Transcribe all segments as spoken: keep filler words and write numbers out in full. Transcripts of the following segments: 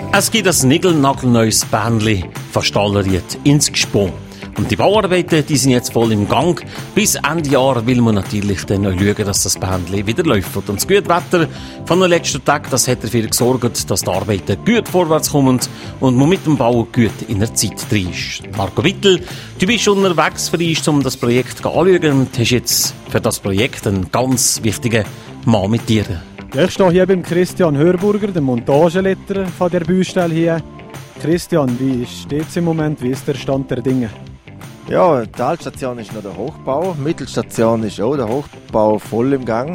Es gibt ein niegelnagelneues Bändli von Stalleriet ins Gspo. Und die Bauarbeiten, die sind jetzt voll im Gang. Bis Ende Jahr will man natürlich dann noch schauen, dass das Bändli wieder läuft. Und das gute Wetter von den letzten Tagen, das hat dafür gesorgt, dass die Arbeiten gut vorwärts kommen und man mit dem Bau gut in der Zeit drin ist. Marco Wittel, du bist unterwegs für uns, um das Projekt anzuschauen und hast jetzt für das Projekt einen ganz wichtigen Mann mit dir. Ja, ich stehe hier beim Christian Hörburger, dem Montageleiter von der Baustelle hier. Christian, wie steht es im Moment? Wie ist der Stand der Dinge? Ja, die Talstation ist noch der Hochbau, die Mittelstation ist auch der Hochbau voll im Gang.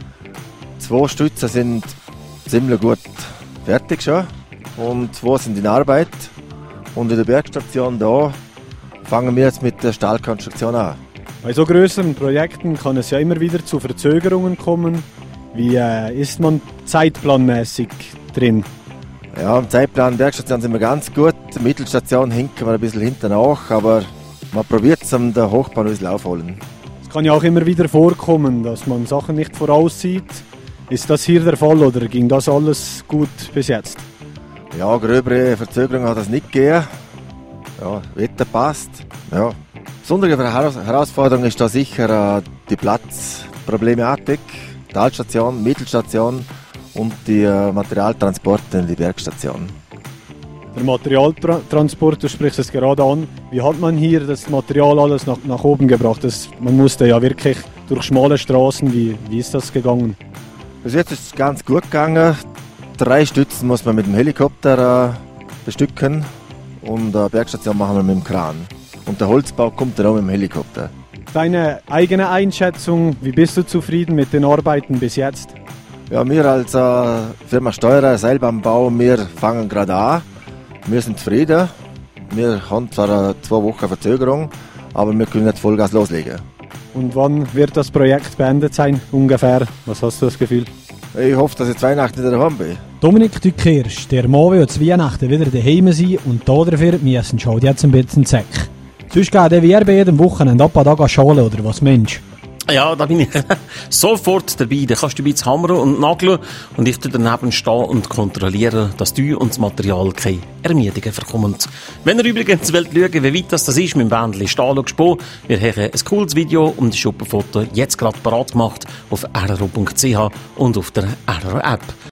Zwei Stützen sind ziemlich gut fertig schon und zwei sind in Arbeit. Und in der Bergstation da fangen wir jetzt mit der Stahlkonstruktion an. Bei so größeren Projekten kann es ja immer wieder zu Verzögerungen kommen. Wie äh, ist man zeitplanmäßig drin? Ja, im Zeitplan der Bergstation sind wir ganz gut. Die Mittelstation hinken wir ein bisschen hinten nach, aber man probiert es, um den Hochbau ein bisschen aufholen. Es kann ja auch immer wieder vorkommen, dass man Sachen nicht voraussieht. Ist das hier der Fall oder ging das alles gut bis jetzt? Ja, gröbere Verzögerungen hat es nicht gegeben. Ja, Wetter passt. Ja. Besondere Herausforderung ist da sicher äh, die Platzproblematik. Talstation, Mittelstation und die äh, Materialtransporte in die Bergstation. Der Materialtransport, du sprichst es gerade an. Wie hat man hier das Material alles nach, nach oben gebracht? Das, man musste ja wirklich durch schmale Straßen. Wie, wie ist das gegangen? Bis jetzt ist es ganz gut gegangen. Drei Stützen muss man mit dem Helikopter äh, bestücken und die Bergstation machen wir mit dem Kran. Und der Holzbau kommt dann auch mit dem Helikopter. Deine eigene Einschätzung, wie bist du zufrieden mit den Arbeiten bis jetzt? Ja, wir als äh, Firma Steurer, Seilbahnbau, wir fangen gerade an. Wir sind zufrieden. Wir haben zwar äh, zwei Wochen Verzögerung, aber wir können jetzt Vollgas loslegen. Und wann wird das Projekt beendet sein, ungefähr? Was hast du das Gefühl? Ich hoffe, dass ich zu Weihnachten wieder daheim bin. Dominik, du hörst, der Mann will zu Weihnachten wieder daheim sein und dafür müssen schon jetzt ein bisschen Zeck. Sonst gehen wir bei jedem Wochenende ab und an schalen, oder was meinst du? Ja, da bin ich sofort dabei. Da kannst du ein bisschen hammern und nageln und ich daneben stehen und kontrollieren, dass du und das Material keine Ermüdungen verkommen. Wenn ihr übrigens wollt schauen, wie weit das ist mit dem Bändli Stahl und Gspo, wir haben ein cooles Video um die Schuppenfoto jetzt gerade parat gemacht auf r r o punkt c h und auf der R R O App.